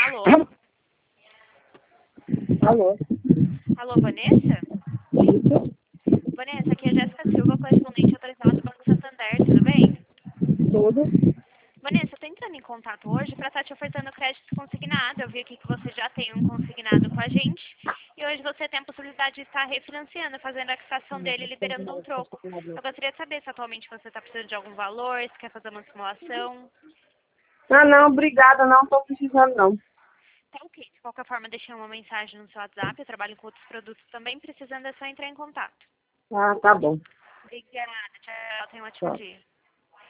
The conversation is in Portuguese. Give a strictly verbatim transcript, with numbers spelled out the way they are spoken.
Alô? Alô? Alô, Vanessa? Isso? Vanessa, aqui é a Jéssica Silva, correspondente autorizada do Banco Santander, tudo bem? Tudo? Vanessa, eu tô entrando em contato hoje para estar te ofertando crédito consignado. Eu vi aqui que você já tem um consignado com a gente e hoje você tem a possibilidade de estar refinanciando, fazendo a quitação dele e liberando um troco. Eu gostaria de saber se atualmente você está precisando de algum valor, se quer fazer uma simulação. Ah, não, obrigada, não estou precisando, não. Tá ok. De qualquer forma, deixei uma mensagem no seu WhatsApp. Eu trabalho com outros produtos também. Precisando é só entrar em contato. Ah, tá bom. Obrigada. Tchau. Tenha um ótimo Tchau. dia.